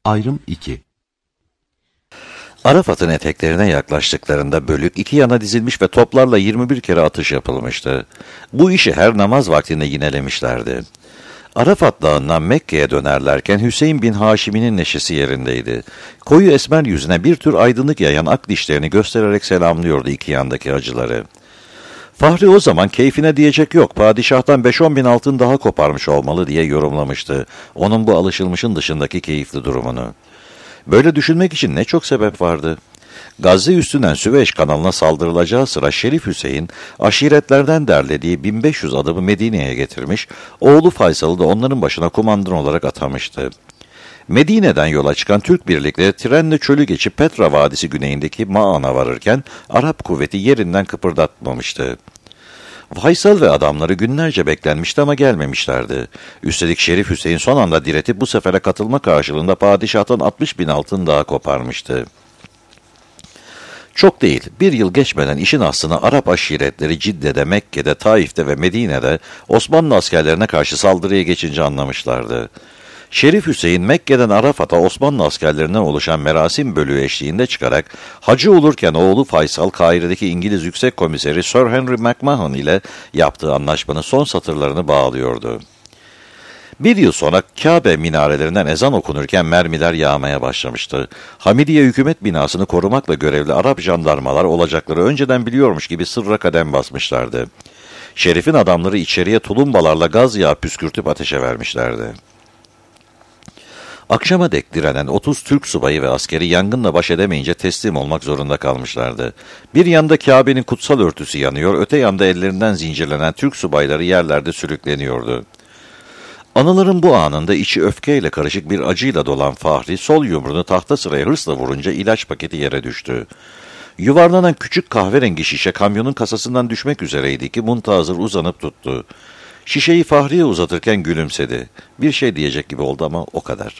Ayrım 2. Arafat'ın eteklerine yaklaştıklarında bölük iki yana dizilmiş ve toplarla 21 kere atış yapılmıştı. Bu işi her namaz vaktinde yinelemişlerdi. Arafat Dağı'ndan Mekke'ye dönerlerken Hüseyin bin Haşimi'nin neşesi yerindeydi. Koyu esmer yüzüne bir tür aydınlık yayan ak dişlerini göstererek selamlıyordu iki yandaki hacıları. Fahri o zaman keyfine diyecek yok, padişahtan 5-10 bin altın daha koparmış olmalı diye yorumlamıştı onun bu alışılmışın dışındaki keyifli durumunu. Böyle düşünmek için ne çok sebep vardı. Gazze üstünden Süveyş kanalına saldırılacağı sıra Şerif Hüseyin, aşiretlerden derlediği 1500 adamı Medine'ye getirmiş, oğlu Faysal'ı da onların başına kumandan olarak atamıştı. Medine'den yola çıkan Türk birlikleri trenle çölü geçip Petra Vadisi güneyindeki Ma'an'a varırken Arap kuvveti yerinden kıpırdatmamıştı. Faysal ve adamları günlerce beklenmişti ama gelmemişlerdi. Üstelik Şerif Hüseyin son anda diretip bu sefere katılma karşılığında padişahtan 60 bin altın daha koparmıştı. Çok değil, bir yıl geçmeden işin aslını Arap aşiretleri Cidde'de, Mekke'de, Taif'te ve Medine'de Osmanlı askerlerine karşı saldırıya geçince anlamışlardı. Şerif Hüseyin Mekke'den Arafat'a Osmanlı askerlerinden oluşan merasim bölüğü eşliğinde çıkarak hacı olurken oğlu Faysal Kahire'deki İngiliz Yüksek Komiseri Sir Henry McMahon ile yaptığı anlaşmanın son satırlarını bağlıyordu. Bir yıl sonra Kabe minarelerinden ezan okunurken mermiler yağmaya başlamıştı. Hamidiye hükümet binasını korumakla görevli Arap jandarmalar olacakları önceden biliyormuş gibi sırra kadem basmışlardı. Şerif'in adamları içeriye tulumbalarla gaz yağı püskürtüp ateşe vermişlerdi. Akşama dek direnen 30 Türk subayı ve askeri yangınla baş edemeyince teslim olmak zorunda kalmışlardı. Bir yanda Kabe'nin kutsal örtüsü yanıyor, öte yanda ellerinden zincirlenen Türk subayları yerlerde sürükleniyordu. Anıların bu anında içi öfkeyle karışık bir acıyla dolan Fahri, sol yumruğunu tahta sıraya hırsla vurunca ilaç paketi yere düştü. Yuvarlanan küçük kahverengi şişe kamyonun kasasından düşmek üzereydi ki muntazır uzanıp tuttu. Şişeyi Fahri'ye uzatırken gülümsedi. Bir şey diyecek gibi oldu ama o kadar.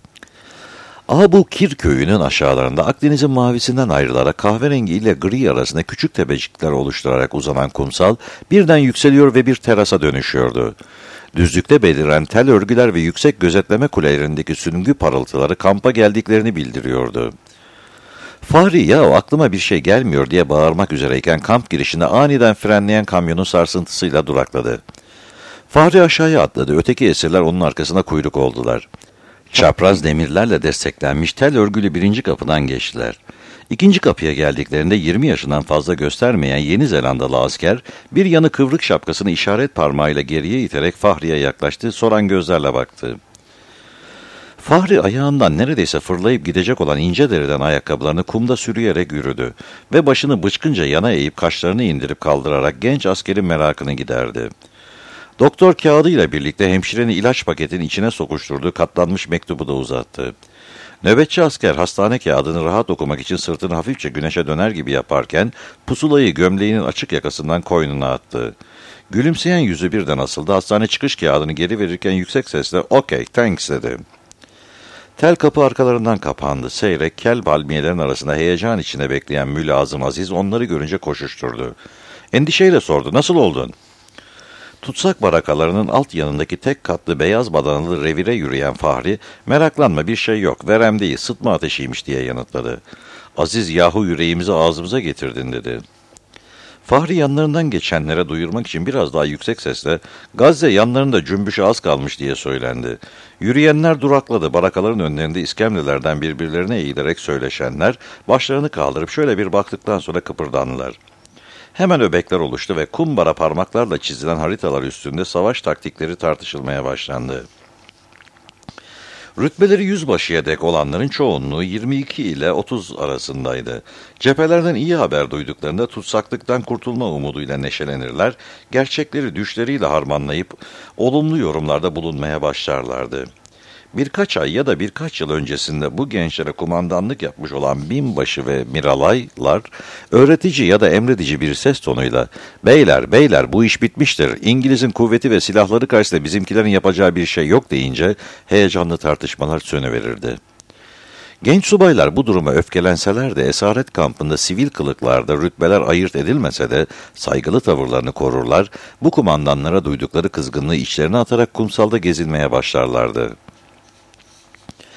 Abu Kir köyünün aşağılarında Akdeniz'in mavisinden ayrılarak kahverengi ile gri arasında küçük tepecikler oluşturarak uzanan kumsal birden yükseliyor ve bir terasa dönüşüyordu. Düzlükte beliren tel örgüler ve yüksek gözetleme kulelerindeki süngü parıltıları kampa geldiklerini bildiriyordu. Fahri ya aklıma bir şey gelmiyor diye bağırmak üzereyken kamp girişinde aniden frenleyen kamyonun sarsıntısıyla durakladı. Fahri aşağıya atladı, öteki esirler onun arkasına kuyruk oldular. Çapraz demirlerle desteklenmiş tel örgülü birinci kapıdan geçtiler. İkinci kapıya geldiklerinde 20 yaşından fazla göstermeyen Yeni Zelandalı asker bir yanı kıvrık şapkasını işaret parmağıyla geriye iterek Fahri'ye yaklaştı, soran gözlerle baktı. Fahri ayağından neredeyse fırlayıp gidecek olan ince deriden ayakkabılarını kumda sürüyerek yürüdü ve başını bıçkınca yana eğip kaşlarını indirip kaldırarak genç askerin merakını giderdi. Doktor kağıdıyla birlikte hemşirenin ilaç paketinin içine sokuşturduğu katlanmış mektubu da uzattı. Nöbetçi asker hastane kağıdını rahat okumak için sırtını hafifçe güneşe döner gibi yaparken pusulayı gömleğinin açık yakasından koynuna attı. Gülümseyen yüzü birden asıldı, hastane çıkış kağıdını geri verirken yüksek sesle "Okay, thanks" dedi. Tel kapı arkalarından kapandı. Seyrek, kel palmiyelerin arasında heyecan içinde bekleyen Mülazım Aziz onları görünce koşuşturdu. Endişeyle sordu, "Nasıl oldun?" Tutsak barakalarının alt yanındaki tek katlı beyaz badanalı revire yürüyen Fahri, "Meraklanma, bir şey yok, verem değil, sıtma ateşiymiş" diye yanıtladı. "Aziz, yahu yüreğimizi ağzımıza getirdin" dedi. Fahri yanlarından geçenlere duyurmak için biraz daha yüksek sesle "Gazze yanlarında cümbüşe az kalmış" diye söylendi. Yürüyenler durakladı, barakaların önlerinde iskemlelerden birbirlerine eğilerek söyleşenler başlarını kaldırıp şöyle bir baktıktan sonra kıpırdandılar. Hemen öbekler oluştu ve kumbara parmaklarla çizilen haritalar üstünde savaş taktikleri tartışılmaya başlandı. Rütbeleri yüzbaşıya dek olanların çoğunluğu 22 ile 30 arasındaydı. Cephelerden iyi haber duyduklarında tutsaklıktan kurtulma umuduyla neşelenirler, gerçekleri düşleriyle harmanlayıp olumlu yorumlarda bulunmaya başlarlardı. Birkaç ay ya da birkaç yıl öncesinde bu gençlere kumandanlık yapmış olan binbaşı ve miralaylar, öğretici ya da emredici bir ses tonuyla "Beyler, beyler, bu iş bitmiştir, İngiliz'in kuvveti ve silahları karşısında bizimkilerin yapacağı bir şey yok" deyince heyecanlı tartışmalar sönüverirdi. Genç subaylar bu duruma öfkelenseler de esaret kampında sivil kılıklarda rütbeler ayırt edilmese de saygılı tavırlarını korurlar, bu kumandanlara duydukları kızgınlığı içlerine atarak kumsalda gezinmeye başlarlardı.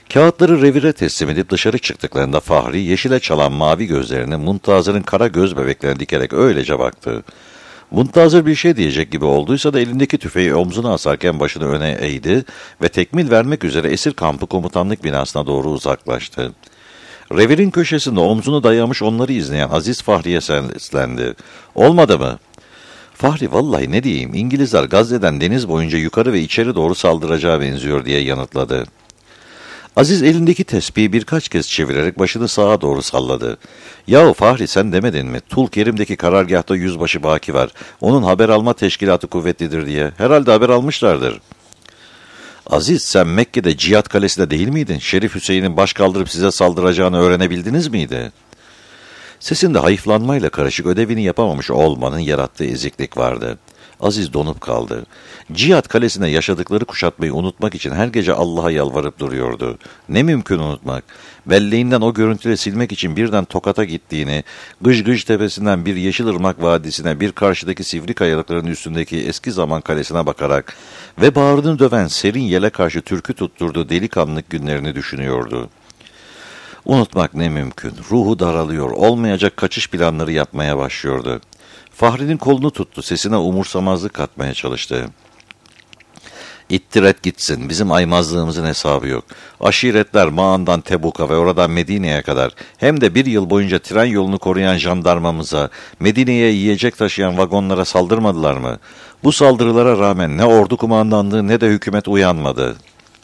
Kağıtları revire teslim edip dışarı çıktıklarında Fahri yeşile çalan mavi gözlerini Muntazır'ın kara göz bebeklerine dikerek öylece baktı. Muntazır bir şey diyecek gibi olduysa da elindeki tüfeği omzuna asarken başını öne eğdi ve tekmil vermek üzere esir kampı komutanlık binasına doğru uzaklaştı. Revirin köşesinde omzunu dayamış onları izleyen Aziz Fahri'ye seslendi. "Olmadı mı?" Fahri, "Vallahi ne diyeyim, İngilizler Gazze'den deniz boyunca yukarı ve içeri doğru saldıracağı benziyor," diye yanıtladı. Aziz elindeki tespihi birkaç kez çevirerek başını sağa doğru salladı. "Yahu Fahri, sen demedin mi? Tul Kerim'deki karargâhta yüzbaşı Baki var. Onun haber alma teşkilatı kuvvetlidir diye. Herhalde haber almışlardır." "Aziz, sen Mekke'de Cihat Kalesi'nde değil miydin? Şerif Hüseyin'in baş kaldırıp size saldıracağını öğrenebildiniz miydi?" Sesinde hayıflanmayla karışık ödevini yapamamış olmanın yarattığı eziklik vardı. Aziz donup kaldı. Cihat Kalesi'nde yaşadıkları kuşatmayı unutmak için her gece Allah'a yalvarıp duruyordu. Ne mümkün unutmak. Belleğinden o görüntüleri silmek için birden Tokat'a gittiğini, Gıj tepesinden bir Yeşilırmak Vadisi'ne, bir karşıdaki sivri kayalıkların üstündeki eski zaman kalesine bakarak ve bağrını döven serin yele karşı türkü tutturduğu delikanlılık günlerini düşünüyordu. Unutmak ne mümkün. Ruhu daralıyor, olmayacak kaçış planları yapmaya başlıyordu. Fahri'nin kolunu tuttu, sesine umursamazlık katmaya çalıştı. "İttir et gitsin, bizim aymazlığımızın hesabı yok. Aşiretler Mağan'dan Tebuk'a ve oradan Medine'ye kadar, hem de bir yıl boyunca tren yolunu koruyan jandarmamıza, Medine'ye yiyecek taşıyan vagonlara saldırmadılar mı? Bu saldırılara rağmen ne ordu kumandanlığı ne de hükümet uyanmadı."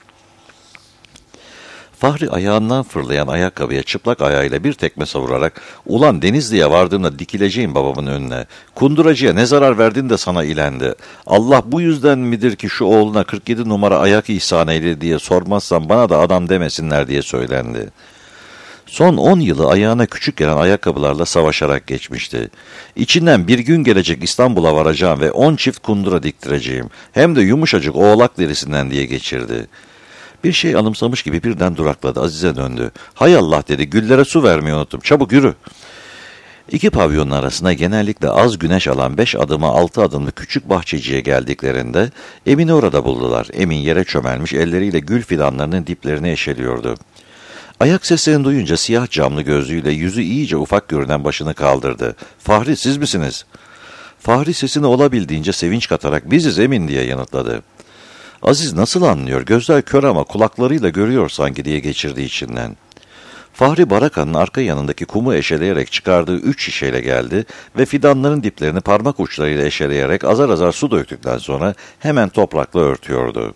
Fahri ayağından fırlayan ayakkabıya çıplak ayağıyla bir tekme savurarak, "Ulan Denizli'ye vardığımda dikileceğim babamın önüne. Kunduracıya ne zarar verdin de sana ilendi. Allah bu yüzden midir ki şu oğluna 47 numara ayak ihsan eyledi diye sormazsam bana da adam demesinler," diye söylendi. Son 10 yılı ayağına küçük gelen ayakkabılarla savaşarak geçmişti. "İçinden bir gün gelecek İstanbul'a varacağım ve 10 çift kundura diktireceğim. Hem de yumuşacık oğlak derisinden," diye geçirdi. Bir şey anımsamış gibi birden durakladı. Aziz'e döndü. "Hay Allah," dedi, "güllere su vermeyi unuttum. Çabuk yürü." İki pavyonun arasına genellikle az güneş alan 5 adıma 6 adımlı küçük bahçeciye geldiklerinde Emin'i orada buldular. Emin yere çömelmiş, elleriyle gül fidanlarının diplerini eşeliyordu. Ayak seslerini duyunca siyah camlı gözlüğüyle yüzü iyice ufak görünen başını kaldırdı. "Fahri, siz misiniz?" Fahri sesini olabildiğince sevinç katarak "Biziz Emin," diye yanıtladı. Aziz nasıl anlıyor, gözler kör ama kulaklarıyla görüyor sanki diye geçirdi içinden. Fahri barakanın arka yanındaki kumu eşeleyerek çıkardığı 3 şişeyle geldi ve fidanların diplerini parmak uçlarıyla eşeleyerek azar azar su döktükten sonra hemen toprakla örtüyordu.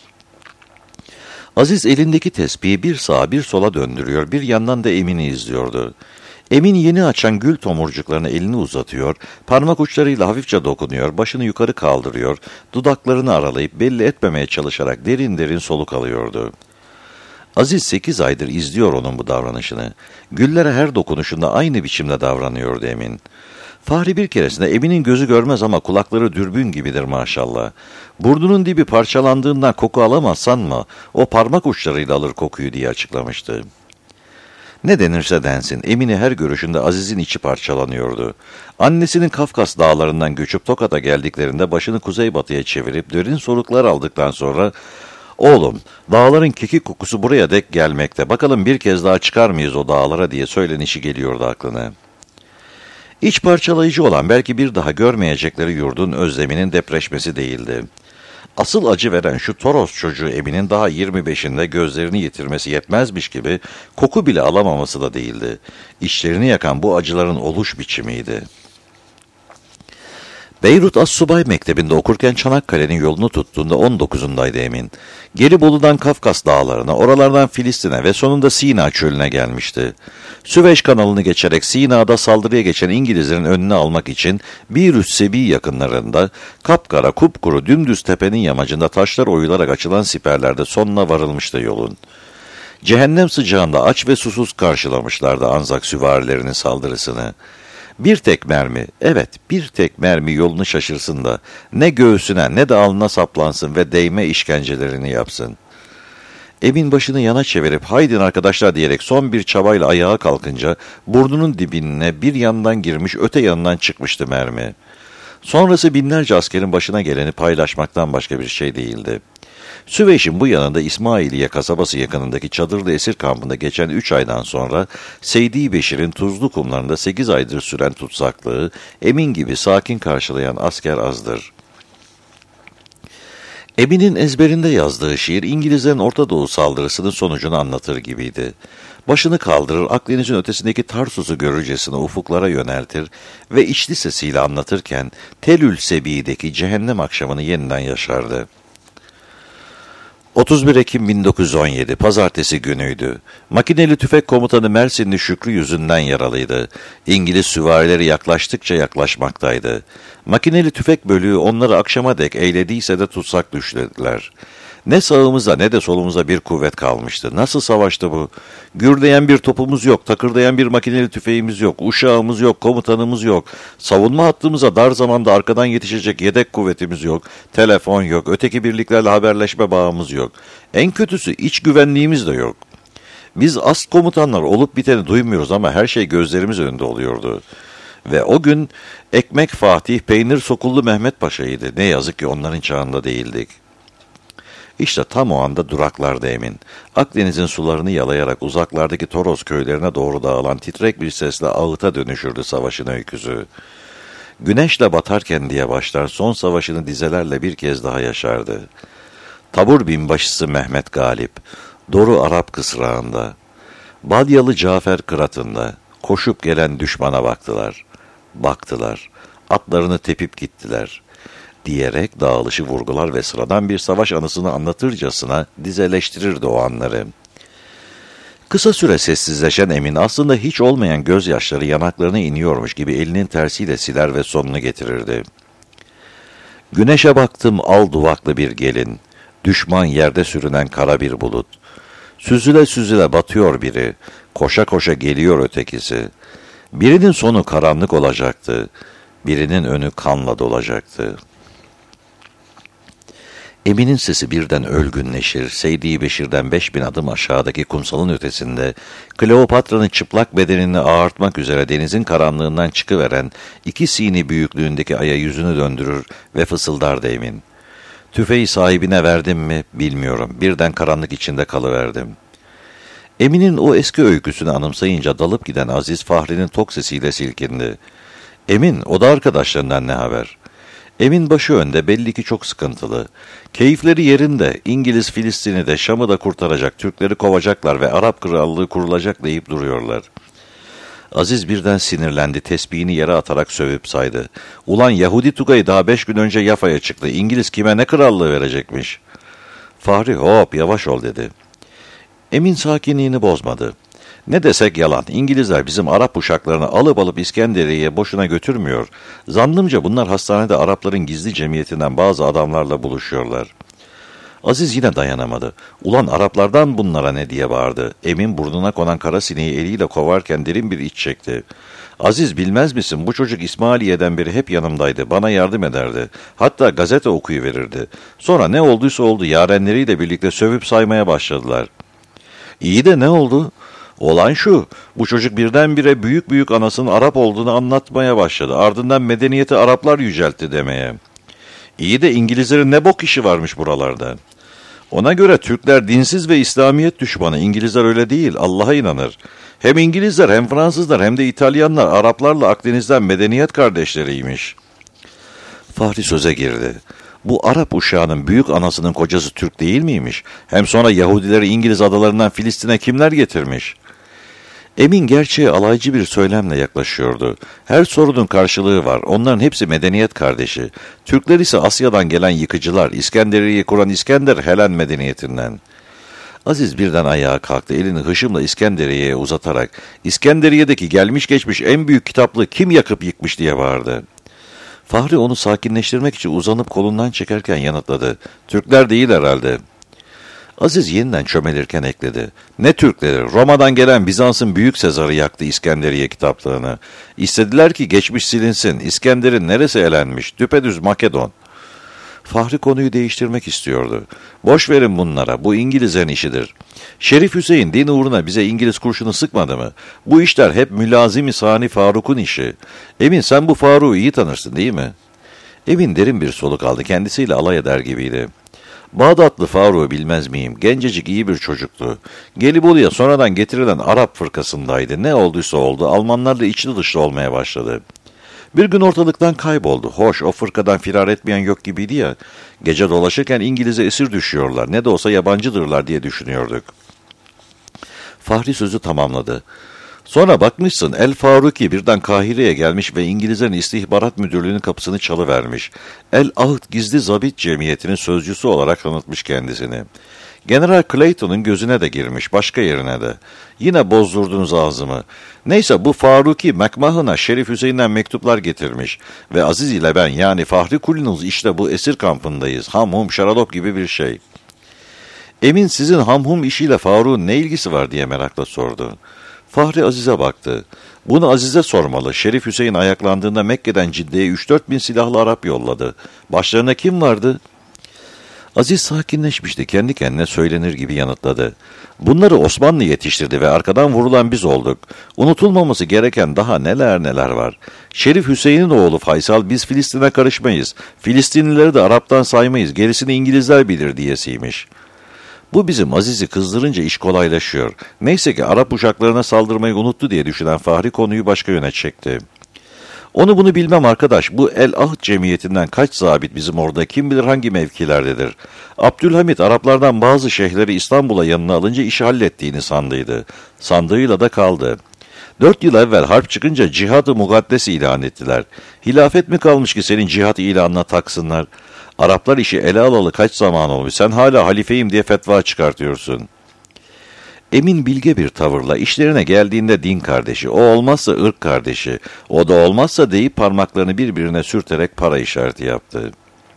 Aziz elindeki tespihi bir sağa bir sola döndürüyor, bir yandan da Emin'i izliyordu. Emin yeni açan gül tomurcuklarına elini uzatıyor, parmak uçlarıyla hafifçe dokunuyor, başını yukarı kaldırıyor, dudaklarını aralayıp belli etmemeye çalışarak derin derin soluk alıyordu. Aziz 8 aydır izliyor onun bu davranışını. Güllere her dokunuşunda aynı biçimde davranıyordu Emin. Fahri bir keresinde Emin'in gözü görmez ama kulakları dürbün gibidir maşallah. Burnunun dibi parçalandığından koku alamazsan mı, o parmak uçlarıyla alır kokuyu diye açıklamıştı. Ne denirse densin, Emin'i her görüşünde Aziz'in içi parçalanıyordu. Annesinin Kafkas dağlarından göçüp Tokat'a geldiklerinde başını kuzeybatıya çevirip derin soluklar aldıktan sonra, "Oğlum, dağların kekik kokusu buraya dek gelmekte, bakalım bir kez daha çıkar mıyız o dağlara," diye söylenişi geliyordu aklına. İç parçalayıcı olan belki bir daha görmeyecekleri yurdun özleminin depreşmesi değildi. Asıl acı veren şu Toros çocuğu Emin'in daha 25'inde gözlerini yitirmesi yetmezmiş gibi koku bile alamaması da değildi. İçlerini yakan bu acıların oluş biçimiydi. Beyrut Assubay Mektebi'nde okurken Çanakkale'nin yolunu tuttuğunda 19'undaydı Emin. Gelibolu'dan Kafkas dağlarına, oralardan Filistin'e ve sonunda Sina çölüne gelmişti. Süveyş kanalını geçerek Sina'da saldırıya geçen İngilizlerin önünü almak için Bir Sebi yakınlarında kapkara kupkuru dümdüz tepenin yamacında taşlar oyularak açılan siperlerde sonuna varılmıştı yolun. Cehennem sıcağında aç ve susuz karşılamışlardı Anzak süvarilerinin saldırısını. Bir tek mermi, evet bir tek mermi yolunu şaşırsın da ne göğsüne ne de alnına saplansın ve değme işkencelerini yapsın. Emin başını yana çevirip "Haydin arkadaşlar," diyerek son bir çabayla ayağa kalkınca burnunun dibine bir yandan girmiş öte yanından çıkmıştı mermi. Sonrası binlerce askerin başına geleni paylaşmaktan başka bir şey değildi. Süveyş'in bu yanında İsmailiye kasabası yakınındaki çadırlı esir kampında geçen 3 aydan sonra Seydi Beşir'in tuzlu kumlarında 8 aydır süren tutsaklığı Emin gibi sakin karşılayan asker azdır. Emin'in ezberinde yazdığı şiir İngilizlerin Orta Doğu saldırısının sonucunu anlatır gibiydi. Başını kaldırır, Akdeniz'in ötesindeki Tarsus'u görürcesine ufuklara yöneltir ve içli sesiyle anlatırken Telül Sebi'deki cehennem akşamını yeniden yaşardı. 31 Ekim 1917 Pazartesi günüydü. Makineli tüfek komutanı Mersinli Şükrü yüzünden yaralıydı. İngiliz süvarileri yaklaştıkça yaklaşmaktaydı. Makineli tüfek bölüğü onları akşama dek eylediyse de tutsak düşlediler. Ne sağımıza ne de solumuza bir kuvvet kalmıştı. Nasıl savaştı bu? Gürleyen bir topumuz yok, takırdayan bir makineli tüfeğimiz yok, uşağımız yok, komutanımız yok. Savunma hattımıza dar zamanda arkadan yetişecek yedek kuvvetimiz yok. Telefon yok, öteki birliklerle haberleşme bağımız yok. En kötüsü iç güvenliğimiz de yok. Biz ast komutanlar olup biteni duymuyoruz ama her şey gözlerimiz önünde oluyordu. Ve o gün ekmek Fatih, peynir Sokullu Mehmet Paşa'ydı. Ne yazık ki onların çağında değildik. İşte tam o anda duraklarda Emin. Akdeniz'in sularını yalayarak uzaklardaki Toros köylerine doğru dağılan titrek bir sesle ağıta dönüşürdü savaşın öyküsü. Güneşle batarken diye başlar, son savaşını dizelerle bir kez daha yaşardı. Tabur binbaşısı Mehmet Galip, Doru Arap kısrağında, Badyalı Cafer kıratında, koşup gelen düşmana baktılar. Baktılar, atlarını tepip gittiler diyerek dağılışı vurgular ve sıradan bir savaş anısını anlatırcasına dizeleştirirdi o anları. Kısa süre sessizleşen Emin aslında hiç olmayan gözyaşları yanaklarına iniyormuş gibi elinin tersiyle siler ve sonunu getirirdi. Güneşe baktım al duvaklı bir gelin, düşman yerde sürünen kara bir bulut. Süzüle süzüle batıyor biri, koşa koşa geliyor ötekisi. Birinin sonu karanlık olacaktı, birinin önü kanla dolacaktı. Emin'in sesi birden ölgünleşir, Seydi Beşir'den 5000 adım aşağıdaki kumsalın ötesinde, Kleopatra'nın çıplak bedenini ağartmak üzere denizin karanlığından çıkıveren 2 sini büyüklüğündeki aya yüzünü döndürür ve fısıldardı Emin. Tüfeği sahibine verdim mi bilmiyorum, birden karanlık içinde kalıverdim. Emin'in o eski öyküsünü anımsayınca dalıp giden Aziz Fahri'nin tok sesiyle silkindi. Emin, o da arkadaşlarından ne haber? Emin başı önde, belli ki çok sıkıntılı. Keyifleri yerinde, İngiliz Filistin'i de Şam'ı da kurtaracak, Türkleri kovacaklar ve Arap krallığı kurulacak deyip duruyorlar. Aziz birden sinirlendi, tesbihini yere atarak sövüp saydı. Ulan Yahudi Tugay'ı daha 5 gün önce Yafa'ya çıktı, İngiliz kime ne krallığı verecekmiş? Fahri hop yavaş ol dedi. Emin sakinliğini bozmadı. Ne desek yalan, İngilizler bizim Arap uşaklarını alıp İskenderiye'ye boşuna götürmüyor. Zannımca bunlar hastanede Arapların gizli cemiyetinden bazı adamlarla buluşuyorlar. Aziz yine dayanamadı. Ulan Araplardan bunlara ne diye bağırdı. Emin burnuna konan kara sineği eliyle kovarken derin bir iç çekti. Aziz bilmez misin bu çocuk İsmailiye'den beri hep yanımdaydı. Bana yardım ederdi. Hatta gazete okuyuverirdi. Sonra ne olduysa oldu yarenleriyle birlikte sövüp saymaya başladılar. İyi de ne oldu? Olan şu, bu çocuk birdenbire büyük büyük anasının Arap olduğunu anlatmaya başladı. Ardından medeniyeti Araplar yüceltti demeye. İyi de İngilizlerin ne bok işi varmış buralarda. Ona göre Türkler dinsiz ve İslamiyet düşmanı. İngilizler öyle değil, Allah'a inanır. Hem İngilizler hem Fransızlar hem de İtalyanlar Araplarla Akdeniz'den medeniyet kardeşleriymiş. Fahri söze girdi. Bu Arap uşağının büyük anasının kocası Türk değil miymiş? Hem sonra Yahudileri İngiliz adalarından Filistin'e kimler getirmiş? Emin gerçeğe alaycı bir söylemle yaklaşıyordu. Her sorunun karşılığı var. Onların hepsi medeniyet kardeşi. Türkler ise Asya'dan gelen yıkıcılar. İskenderiye'yi kuran İskender Helen medeniyetinden. Aziz birden ayağa kalktı. Elini hışımla İskenderiye'ye uzatarak İskenderiye'deki gelmiş geçmiş en büyük kitaplığı kim yakıp yıkmış diye bağırdı. Fahri onu sakinleştirmek için uzanıp kolundan çekerken yanıtladı. Türkler değil herhalde. Aziz yeniden çömelirken ekledi. Ne Türkleri? Roma'dan gelen Bizans'ın Büyük Sezar'ı yaktı İskenderiye kitaplığını. İstediler ki geçmiş silinsin. İskender'in neresi elenmiş? Düpedüz Makedon. Fahri konuyu değiştirmek istiyordu. Boş verin bunlara. Bu İngilizlerin işidir. Şerif Hüseyin din uğruna bize İngiliz kurşunu sıkmadı mı? Bu işler hep Mülazim-i Sani Faruk'un işi. Emin sen bu Faruk'u iyi tanırsın değil mi? Emin derin bir soluk aldı. Kendisiyle alay eder gibiydi. Bağdatlı Faruk'u bilmez miyim? Gencecik iyi bir çocuktu. Gelibolu'ya sonradan getirilen Arap fırkasındaydı. Ne olduysa oldu. Almanlarla içli dışlı olmaya başladı. Bir gün ortalıktan kayboldu. Hoş, o fırkadan firar etmeyen yok gibiydi ya. Gece dolaşırken İngiliz'e esir düşüyorlar. Ne de olsa yabancıdırlar diye düşünüyorduk. Fahri sözü tamamladı. Sonra bakmışsın El Faruki birden Kahire'ye gelmiş ve İngilizlerin istihbarat müdürlüğünün kapısını çalıvermiş. El Ahd Gizli Zabit Cemiyeti'nin sözcüsü olarak tanıtmış kendisini. General Clayton'un gözüne de girmiş, başka yerine de. Yine bozdurdunuz ağzımı. Neyse bu Faruki McMahon'a Şerif Hüseyin'den mektuplar getirmiş. Ve Aziz ile ben yani Fahri Kulunuz işte bu esir kampındayız. Hamhum şaralop gibi bir şey. Emin sizin hamhum işiyle Faruk'un ne ilgisi var diye merakla sordu. Fahri Aziz'e baktı. Bunu Aziz'e sormalı. Şerif Hüseyin ayaklandığında Mekke'den Cidde'ye 3-4 bin silahlı Arap yolladı. Başlarına kim vardı? Aziz sakinleşmişti. Kendi kendine söylenir gibi yanıtladı. Bunları Osmanlı yetiştirdi ve arkadan vurulan biz olduk. Unutulmaması gereken daha neler neler var. Şerif Hüseyin'in oğlu Faysal biz Filistin'e karışmayız. Filistinlileri de Arap'tan saymayız. Gerisini İngilizler bilir diyesiymiş. Bu bizim Aziz'i kızdırınca iş kolaylaşıyor. Neyse ki Arap uçaklarına saldırmayı unuttu diye düşünen Fahri konuyu başka yöne çekti. Onu bunu bilmem arkadaş. Bu El Ahd Cemiyeti'nden kaç zabit bizim orada kim bilir hangi mevkilerdedir. Abdülhamit Araplardan bazı şeyhleri İstanbul'a yanına alınca işi hallettiğini sandıydı. Sandığıyla da kaldı. 4 yıl evvel harp çıkınca cihat-ı mukaddes ilan ettiler. Hilafet mi kalmış ki senin cihat ilanına taksınlar? Araplar işi ele alalı kaç zaman olmuş. Sen hala halifeyim diye fetva çıkartıyorsun. Emin bilge bir tavırla işlerine geldiğinde din kardeşi, o olmazsa ırk kardeşi, o da olmazsa deyip parmaklarını birbirine sürterek para işareti yaptı.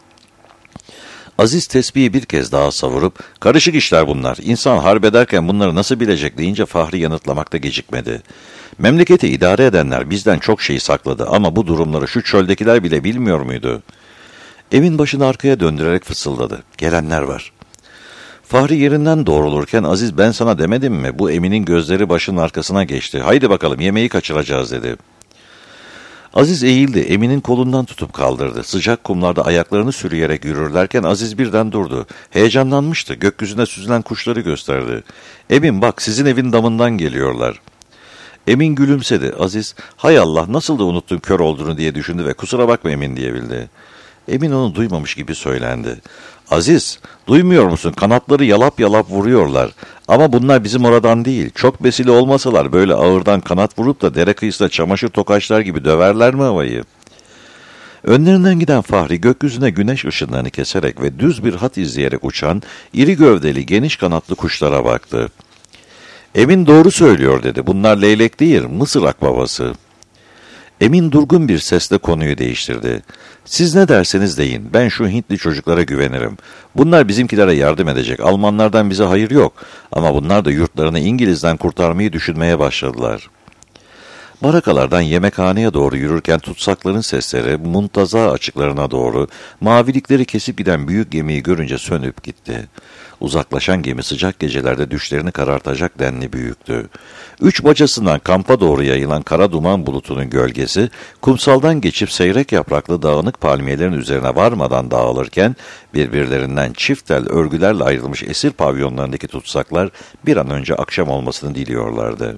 Aziz tesbihi bir kez daha savurup, karışık işler bunlar, İnsan harp ederken bunları nasıl bilecek deyince Fahri yanıtlamakta gecikmedi. Memleketi idare edenler bizden çok şey sakladı ama bu durumları şu çöldekiler bile bilmiyor muydu? Emin başını arkaya döndürerek fısıldadı. Gelenler var. Fahri yerinden doğrulurken Aziz ben sana demedim mi? Bu Emin'in gözleri başının arkasına geçti. Haydi bakalım yemeği kaçıracağız dedi. Aziz eğildi. Emin'in kolundan tutup kaldırdı. Sıcak kumlarda ayaklarını sürüyerek yürürlerken Aziz birden durdu. Heyecanlanmıştı. Gökyüzüne süzülen kuşları gösterdi. Emin bak sizin evin damından geliyorlar. Emin gülümsedi. Aziz hay Allah nasıl da unuttum kör olduğunu diye düşündü ve kusura bakma Emin diyebildi. Emin onu duymamış gibi söylendi. Aziz, duymuyor musun? Kanatları yalap yalap vuruyorlar. Ama bunlar bizim oradan değil. Çok besili olmasalar böyle ağırdan kanat vurup da dere kıyısında çamaşır tokaçlar gibi döverler mi havayı? Önlerinden giden Fahri gökyüzüne güneş ışınlarını keserek ve düz bir hat izleyerek uçan iri gövdeli geniş kanatlı kuşlara baktı. Emin doğru söylüyor dedi. Bunlar leylek değil, Mısır akbabası. Emin durgun bir sesle konuyu değiştirdi. Siz ne derseniz deyin, ben şu Hintli çocuklara güvenirim. Bunlar bizimkilere yardım edecek, Almanlardan bize hayır yok. Ama bunlar da yurtlarını İngiliz'den kurtarmayı düşünmeye başladılar. Barakalardan yemekhaneye doğru yürürken tutsakların sesleri muntaza açıklarına doğru mavilikleri kesip giden büyük gemiyi görünce sönüp gitti. Uzaklaşan gemi sıcak gecelerde düşlerini karartacak denli büyüktü. Üç bacasından kampa doğru yayılan kara duman bulutunun gölgesi kumsaldan geçip seyrek yapraklı dağınık palmiyelerin üzerine varmadan dağılırken birbirlerinden çift tel örgülerle ayrılmış esir pavyonlarındaki tutsaklar bir an önce akşam olmasını diliyorlardı.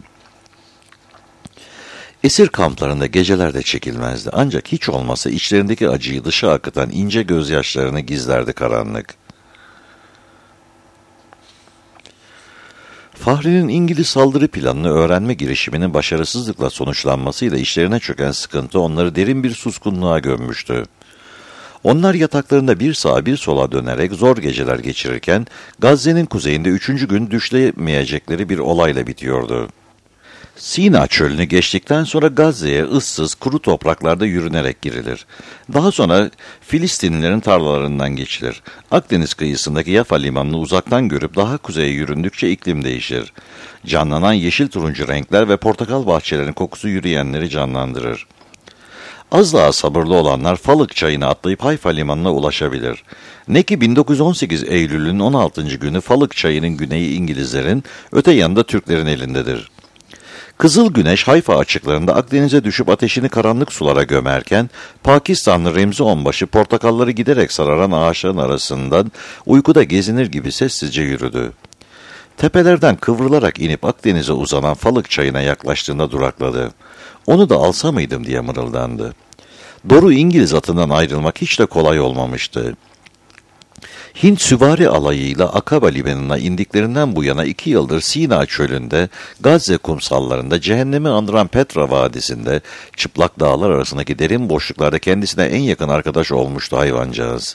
Esir kamplarında gecelerde çekilmezdi ancak hiç olmazsa içlerindeki acıyı dışa akıtan ince gözyaşlarını gizlerdi karanlık. Fahri'nin İngiliz saldırı planını öğrenme girişiminin başarısızlıkla sonuçlanmasıyla işlerine çöken sıkıntı onları derin bir suskunluğa gömmüştü. Onlar yataklarında bir sağa bir sola dönerek zor geceler geçirirken Gazze'nin kuzeyinde 3. gün düşlemeyecekleri bir olayla bitiyordu. Sina çölünü geçtikten sonra Gazze'ye ıssız, kuru topraklarda yürünerek girilir. Daha sonra Filistinlilerin tarlalarından geçilir. Akdeniz kıyısındaki Yafa limanını uzaktan görüp daha kuzeye yüründükçe iklim değişir. Canlanan yeşil turuncu renkler ve portakal bahçelerinin kokusu yürüyenleri canlandırır. Az daha sabırlı olanlar Falık çayını atlayıp Hayfa limanına ulaşabilir. Ne ki 1918 Eylül'ün 16. günü Falık çayının güneyi İngilizlerin, öte yanında Türklerin elindedir. Kızıl Güneş Hayfa açıklarında Akdeniz'e düşüp ateşini karanlık sulara gömerken, Pakistanlı Remzi Onbaşı portakalları giderek sararan ağaçların arasından uykuda gezinir gibi sessizce yürüdü. Tepelerden kıvrılarak inip Akdeniz'e uzanan Falık çayına yaklaştığında durakladı. Onu da alsa mıydım diye mırıldandı. Doru İngiliz atından ayrılmak hiç de kolay olmamıştı. Hint süvari alayıyla Akaba limanına indiklerinden bu yana 2 yıldır Sina çölünde, Gazze kumsallarında, cehennemi andıran Petra vadisinde, çıplak dağlar arasındaki derin boşluklarda kendisine en yakın arkadaş olmuştu hayvancağız.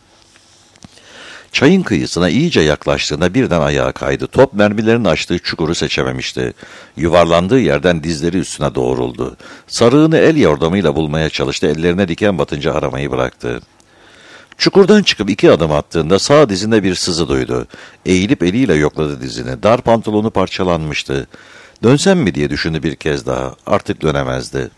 Çayın kıyısına iyice yaklaştığında birden ayağa kaydı. Top mermilerin açtığı çukuru seçememişti. Yuvarlandığı yerden dizleri üstüne doğruldu. Sarığını el yordamıyla bulmaya çalıştı. Ellerine diken batınca aramayı bıraktı. Çukurdan çıkıp 2 adım attığında sağ dizinde bir sızı duydu. Eğilip eliyle yokladı dizini. Dar pantolonu parçalanmıştı. Dönsem mi diye düşündü bir kez daha. Artık dönemezdi.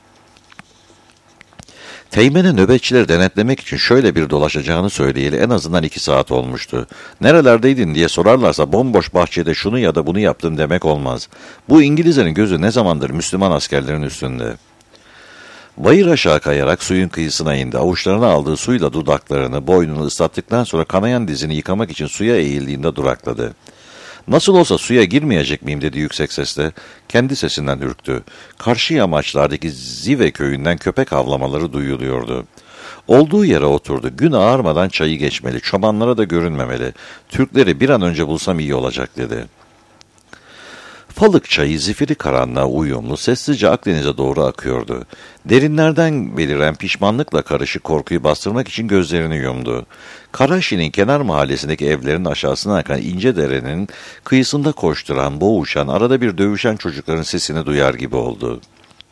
Teğmen'e nöbetçileri denetlemek için şöyle bir dolaşacağını söyleyeli en azından 2 saat olmuştu. Nerelerdeydin diye sorarlarsa bomboş bahçede şunu ya da bunu yaptım demek olmaz. Bu İngilizlerin gözü ne zamandır Müslüman askerlerin üstünde. Bayır aşağı kayarak suyun kıyısına indi. Avuçlarına aldığı suyla dudaklarını, boynunu ıslattıktan sonra kanayan dizini yıkamak için suya eğildiğinde durakladı. Nasıl olsa suya girmeyecek miyim dedi yüksek sesle. Kendi sesinden ürktü. Karşı yamaçlardaki Zive köyünden köpek havlamaları duyuluyordu. Olduğu yere oturdu. Gün ağarmadan çayı geçmeli. Çobanlara da görünmemeli. Türkleri bir an önce bulsam iyi olacak dedi. Falık çayı zifiri karanlığa uyumlu, sessizce Akdeniz'e doğru akıyordu. Derinlerden beliren pişmanlıkla karışık korkuyu bastırmak için gözlerini yumdu. Karaşi'nin kenar mahallesindeki evlerin aşağısına akan ince derenin kıyısında koşturan, boğuşan, arada bir dövüşen çocukların sesini duyar gibi oldu.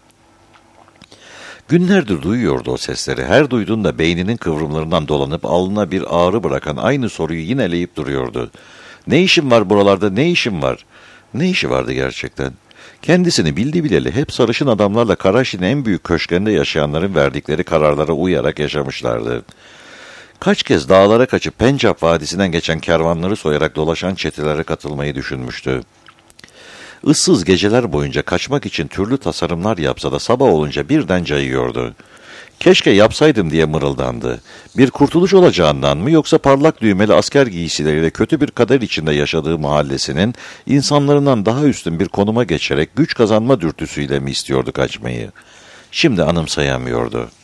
Günlerdir duyuyordu o sesleri. Her duyduğunda beyninin kıvrımlarından dolanıp alnına bir ağrı bırakan aynı soruyu yineleyip duruyordu. Ne işim var buralarda, ne işim var? Ne işi vardı gerçekten? Kendisini bildi bileli hep sarışın adamlarla Karaşi'nin en büyük köşklerinde yaşayanların verdikleri kararlara uyarak yaşamışlardı. Kaç kez dağlara kaçıp Pencap Vadisi'nden geçen kervanları soyarak dolaşan çetelere katılmayı düşünmüştü. Issız geceler boyunca kaçmak için türlü tasarımlar yapsa da sabah olunca birden cayıyordu. Keşke yapsaydım diye mırıldandı. Bir kurtuluş olacağından mı yoksa parlak düğmeli asker giysileriyle kötü bir kader içinde yaşadığı mahallesinin insanlarından daha üstün bir konuma geçerek güç kazanma dürtüsüyle mi istiyordu kaçmayı? Şimdi anımsayamıyordu.